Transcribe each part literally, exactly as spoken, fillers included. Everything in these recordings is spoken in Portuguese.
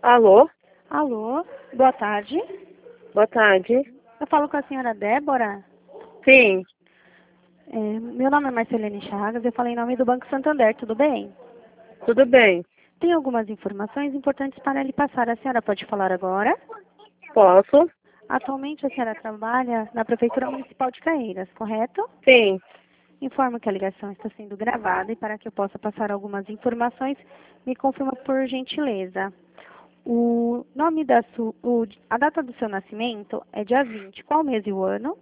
Alô? Alô, boa tarde. Boa tarde. Eu falo com a senhora Débora. Sim, É, meu nome é Marcelene Chagas, eu falo em nome do Banco Santander, tudo bem? tudo bem. Tem algumas informações importantes para lhe passar. A senhora pode falar agora? Posso? Atualmente a senhora trabalha na Prefeitura Municipal de Caeiras, correto? Sim. Informo que a ligação está sendo gravada e para que eu possa passar algumas informações, me confirma por gentileza. O nome da sua, o- a data do seu nascimento é dia vinte. Qual mês e o ano?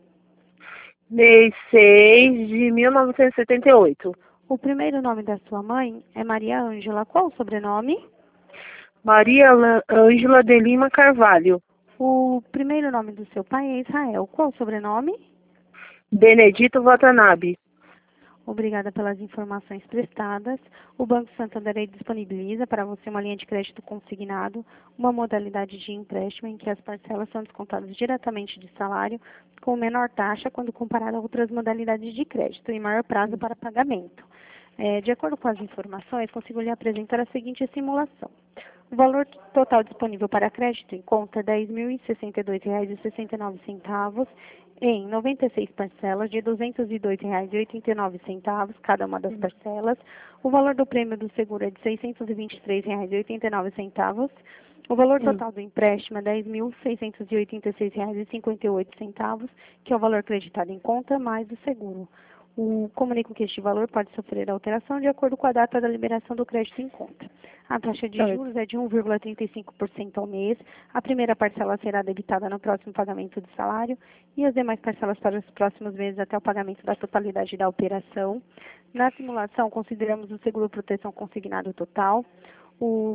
Mês seis de mil novecentos e setenta e oito. O primeiro nome da sua mãe é Maria Ângela. Qual o sobrenome? Maria Lan- Ângela de Lima Carvalho. O primeiro nome do seu pai é Israel. Qual o sobrenome? Benedito Watanabe. Obrigada pelas informações prestadas. O Banco Santander disponibiliza para você uma linha de crédito consignado, uma modalidade de empréstimo em que as parcelas são descontadas diretamente de salário, com menor taxa quando comparado a outras modalidades de crédito e maior prazo para pagamento. É, de acordo com as informações, consigo lhe apresentar a seguinte simulação. O valor total disponível para crédito em conta é dez mil e sessenta e dois reais e sessenta e nove centavos em noventa e seis parcelas de duzentos e dois reais e oitenta e nove centavos cada uma das parcelas. O valor do prêmio do seguro é de seiscentos e vinte e três reais e oitenta e nove centavos. O valor Sim. total do empréstimo é dez mil seiscentos e oitenta e seis reais e cinquenta e oito centavos, que é o valor creditado em conta mais o seguro. O comunico que este valor pode sofrer alteração de acordo com a data da liberação do crédito em conta. A taxa de Certo. juros é de um vírgula trinta e cinco por cento ao mês. A primeira parcela será debitada no próximo pagamento do salário e as demais parcelas para os próximos meses até o pagamento da totalidade da operação. Na simulação, consideramos o seguro proteção consignado total. O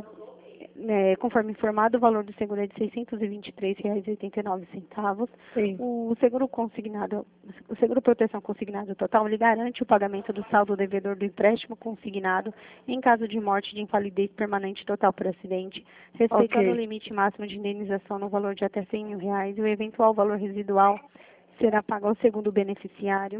é, conforme informado, o valor do seguro é de seiscentos e vinte e três reais e oitenta e nove centavos. Sim. O seguro consignado, o seguro proteção consignado total, ele garante o pagamento do saldo devedor do empréstimo consignado em caso de morte de invalidez permanente total por acidente, respeitando o Ok. limite máximo de indenização no valor de até cem mil reais e o eventual valor residual será pago ao segundo beneficiário.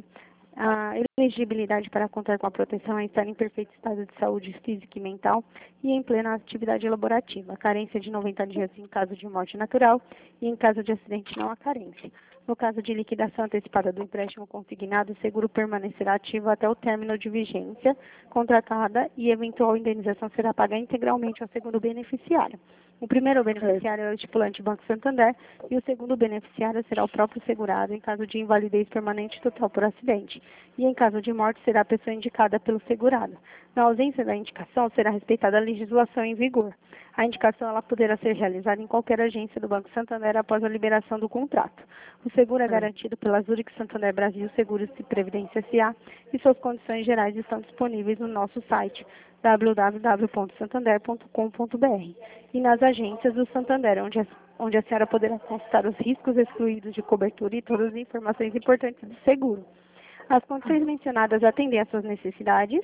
A elegibilidade para contar com a proteção é estar em perfeito estado de saúde física e mental e em plena atividade laborativa. A carência de noventa dias em caso de morte natural e em caso de acidente não há carência. No caso de liquidação antecipada do empréstimo consignado, o seguro permanecerá ativo até o término de vigência contratada e eventual indenização será paga integralmente ao segundo beneficiário. O primeiro beneficiário é o estipulante Banco Santander e o segundo beneficiário será o próprio segurado em caso de invalidez permanente total por acidente. E em caso de morte será a pessoa indicada pelo segurado. Na ausência da indicação, será respeitada a legislação em vigor. A indicação ela poderá ser realizada em qualquer agência do Banco Santander após a liberação do contrato. O seguro é garantido pela Zurich Santander Brasil Seguros e Previdência S A e suas condições gerais estão disponíveis no nosso site w w w ponto santander ponto com ponto b r e nas agências do Santander, onde a, onde a senhora poderá consultar os riscos excluídos de cobertura e todas as informações importantes do seguro. As condições mencionadas atendem às suas necessidades?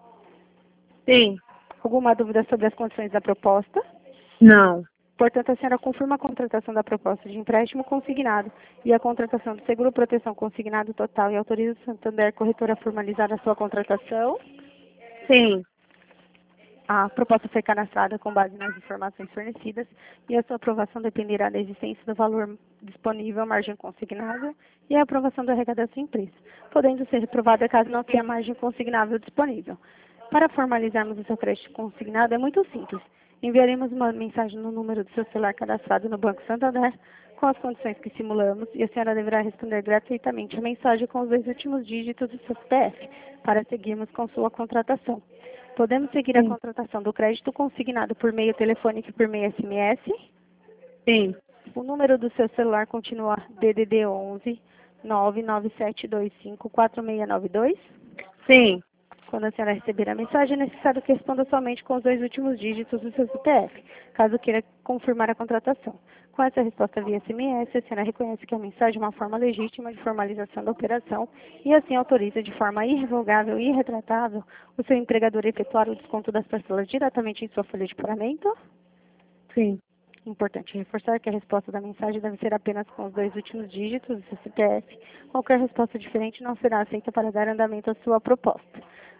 Sim. Alguma dúvida sobre as condições da proposta? Não. Portanto, a senhora confirma a contratação da proposta de empréstimo consignado e a contratação do seguro proteção consignado total e autoriza o Santander Corretora a formalizar a sua contratação? Sim. A proposta foi cadastrada com base nas informações fornecidas e a sua aprovação dependerá da existência do valor disponível, margem consignável e a aprovação da arrecadação impressa, podendo ser reprovada caso não tenha margem consignável disponível. Para formalizarmos o seu crédito consignado é muito simples. Enviaremos uma mensagem no número do seu celular cadastrado no Banco Santander com as condições que simulamos e a senhora deverá responder gratuitamente a mensagem com os dois últimos dígitos do seu C P F para seguirmos com sua contratação. Podemos seguir a Sim. contratação do crédito consignado por meio telefônico e por meio S M S. Sim. O número do seu celular continua D D D onze nove nove sete dois cinco quatro seis nove dois. Sim. Quando a senhora receber a mensagem, é necessário que responda somente com os dois últimos dígitos do seu C P F, caso queira confirmar a contratação. Com essa resposta via S M S, a senhora reconhece que a mensagem é uma forma legítima de formalização da operação e assim autoriza de forma irrevogável e irretratável o seu empregador a efetuar o desconto das parcelas diretamente em sua folha de pagamento? Sim. Importante reforçar que a resposta da mensagem deve ser apenas com os dois últimos dígitos do seu C P F. Qualquer resposta diferente não será aceita para dar andamento à sua proposta.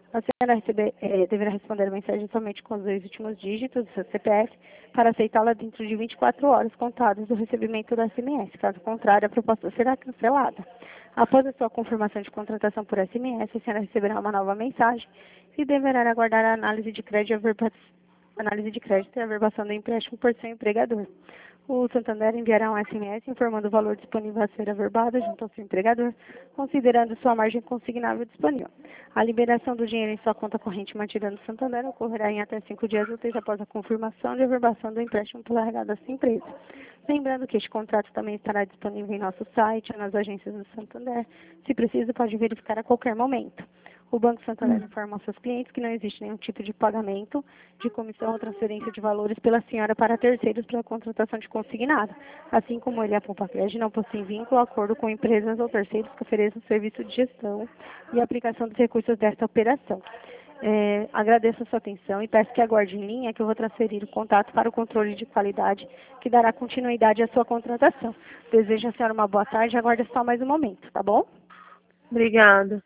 A senhora receber, eh, deverá responder a mensagem somente com os dois últimos dígitos do seu C P F para aceitá-la dentro de vinte e quatro horas contadas do recebimento do S M S. Caso contrário, a proposta será cancelada. Após a sua confirmação de contratação por S M S, a senhora receberá uma nova mensagem e deverá aguardar a análise de crédito e averba- análise de crédito e averbação do empréstimo por seu empregador. O Santander enviará um S M S informando o valor disponível a ser averbado junto ao seu empregador, considerando sua margem consignável disponível. A liberação do dinheiro em sua conta corrente mantida no Santander ocorrerá em até cinco dias úteis após a confirmação de averbação do empréstimo pela regada dessa empresa. Lembrando que este contrato também estará disponível em nosso site ou nas agências do Santander. Se preciso, pode verificar a qualquer momento. O Banco Santander informa aos seus clientes que não existe nenhum tipo de pagamento de comissão ou transferência de valores pela senhora para terceiros pela contratação de consignado, assim como ele, a Poupa Crédito, não possui vínculo ou acordo com empresas ou terceiros que ofereçam serviço de gestão e aplicação dos recursos desta operação. É, agradeço a sua atenção e peço que aguarde em linha que eu vou transferir o contato para o controle de qualidade que dará continuidade à sua contratação. Desejo a senhora uma boa tarde e aguarde só mais um momento, tá bom? Obrigada.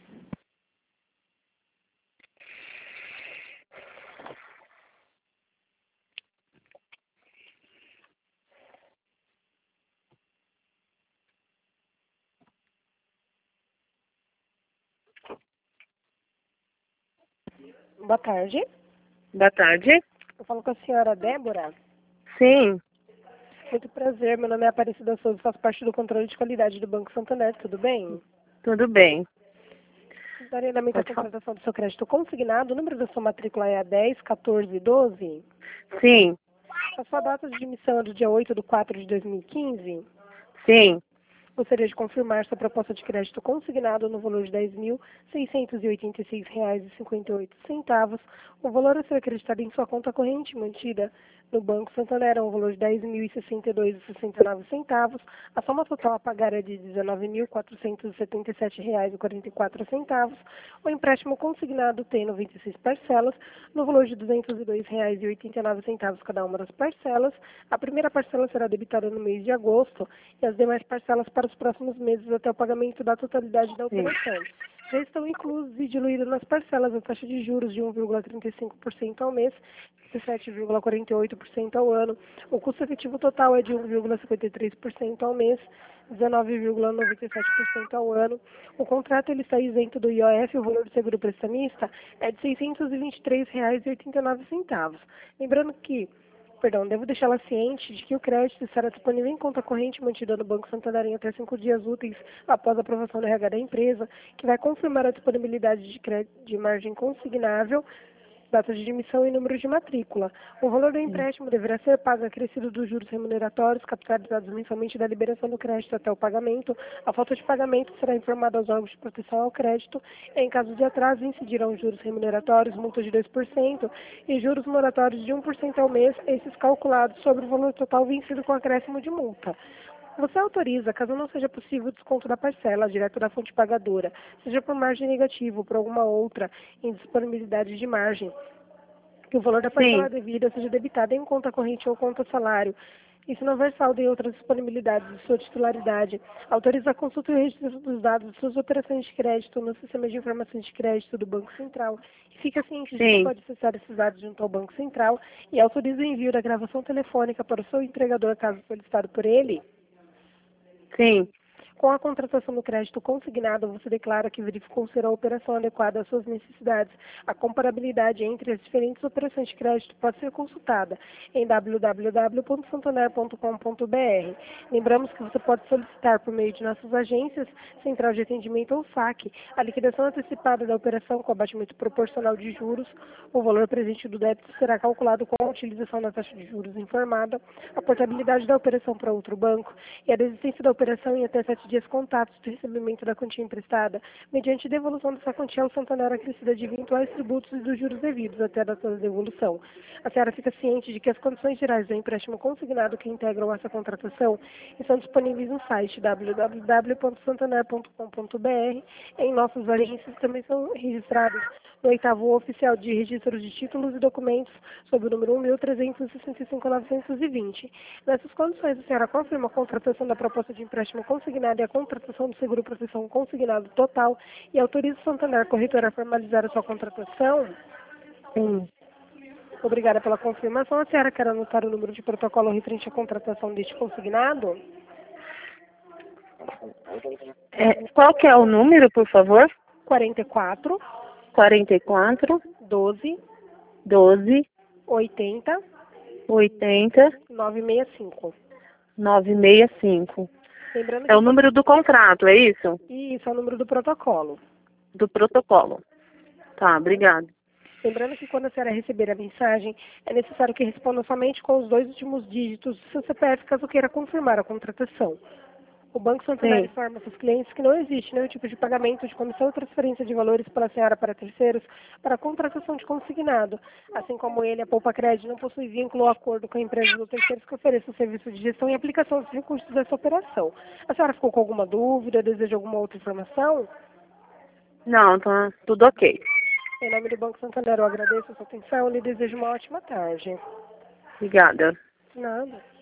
Boa tarde. Boa tarde. Eu falo com a senhora Débora. Sim, Muito prazer, meu nome é Aparecida Souza, faço parte do controle de qualidade do Banco Santander, tudo bem? tudo bem. Darei na minha Pode falar. contratação do seu crédito consignado, o número da sua matrícula é a dez, quatorze, doze. Sim, A sua data de emissão é do dia oito de quatro de dois mil e quinze. sim, Gostaria de confirmar sua proposta de crédito consignado no valor de dez mil seiscentos e oitenta e seis reais e cinquenta e oito centavos. O valor a ser acreditado em sua conta corrente mantida no Banco Santander é um valor de dez mil e sessenta e dois reais e sessenta e nove centavos. A soma total a pagar é de dezenove mil quatrocentos e setenta e sete reais e quarenta e quatro centavos. O empréstimo consignado tem noventa e seis parcelas, no valor de duzentos e dois reais e oitenta e nove centavos cada uma das parcelas. A primeira parcela será debitada no mês de agosto e as demais parcelas para os próximos meses até o pagamento da totalidade da sim, operação. Já estão inclusos e diluídas nas parcelas a taxa de juros de um vírgula trinta e cinco por cento ao mês, dezessete vírgula quarenta e oito por cento ao ano. O custo efetivo total é de um vírgula cinquenta e três por cento ao mês, dezenove vírgula noventa e sete por cento ao ano. O contrato ele está isento do I O F, o valor do seguro prestamista é de seiscentos e vinte e três reais e oitenta e nove centavos. Lembrando que Perdão, devo deixá-la ciente de que o crédito estará disponível em conta corrente mantida no Banco Santander em até cinco dias úteis após a aprovação do R H da empresa, que vai confirmar a disponibilidade de, crédito, de margem consignável, data de emissão e número de matrícula. O valor do empréstimo deverá ser pago acrescido dos juros remuneratórios capitalizados mensalmente da liberação do crédito até o pagamento. A falta de pagamento será informada aos órgãos de proteção ao crédito. Em caso de atraso, incidirão juros remuneratórios, multa de dois por cento e juros moratórios de um por cento ao mês, esses calculados sobre o valor total vencido com acréscimo de multa. Você autoriza, caso não seja possível o desconto da parcela direto da fonte pagadora, seja por margem negativa ou por alguma outra indisponibilidade de margem, que o valor da parcela sim, devida seja debitado em conta corrente ou conta salário. E se não houver saldo em outras disponibilidades de sua titularidade, autoriza a consulta e o registro dos dados de suas operações de crédito no sistema de informações de crédito do Banco Central. E fica ciente de que sim, pode acessar esses dados junto ao Banco Central e autoriza o envio da gravação telefônica para o seu entregador, caso solicitado por ele. sim, Com a contratação do crédito consignado, você declara que verificou ser a operação adequada às suas necessidades. A comparabilidade entre as diferentes operações de crédito pode ser consultada em w w w ponto santander ponto com ponto b r. Lembramos que você pode solicitar por meio de nossas agências, Central de Atendimento ou saque, a liquidação antecipada da operação com abatimento proporcional de juros. O valor presente do débito será calculado com a utilização da taxa de juros informada, a portabilidade da operação para outro banco e a desistência da operação em até sete dias contatos do recebimento da quantia emprestada, mediante devolução dessa quantia ao Santander acrescida de eventuais tributos e dos juros devidos até a data da devolução. A senhora fica ciente de que as condições gerais do empréstimo consignado que integram essa contratação estão disponíveis no site w w w ponto santander ponto com ponto b r. Em nossas agências também são registradas no oitavo oficial de registro de títulos e documentos sob o número um mil trezentos e sessenta e cinco, novecentos e vinte. Nessas condições, a senhora confirma a contratação da proposta de empréstimo consignado consignado e a contratação do seguro proteção consignado total e autoriza o Santander Corretora a formalizar a sua contratação? Sim. Obrigada pela confirmação. A senhora quer anotar o número de protocolo referente à contratação deste consignado? É, qual que é o número, por favor? quarenta e quatro, quarenta e quatro, doze, doze, oitenta, oitenta, novecentos e sessenta e cinco. novecentos e sessenta e cinco. Lembrando É que o número do contrato, é isso? isso é o número do protocolo. Do protocolo. Tá, obrigada. Lembrando que quando a senhora receber a mensagem, é necessário que responda somente com os dois últimos dígitos do seu C P F, caso queira confirmar a contratação. O Banco Santander Sim. informa seus clientes que não existe nenhum tipo de pagamento de comissão ou transferência de valores pela senhora para terceiros para a contratação de consignado. Assim como ele, a Poupa Crédito não possui vínculo ou acordo com empresas ou terceiros que ofereçam serviço de gestão e aplicação dos recursos dessa operação. A senhora ficou com alguma dúvida, deseja alguma outra informação? Não, tá tudo ok. Em nome do Banco Santander, eu agradeço a sua atenção e lhe desejo uma ótima tarde. Obrigada. De nada.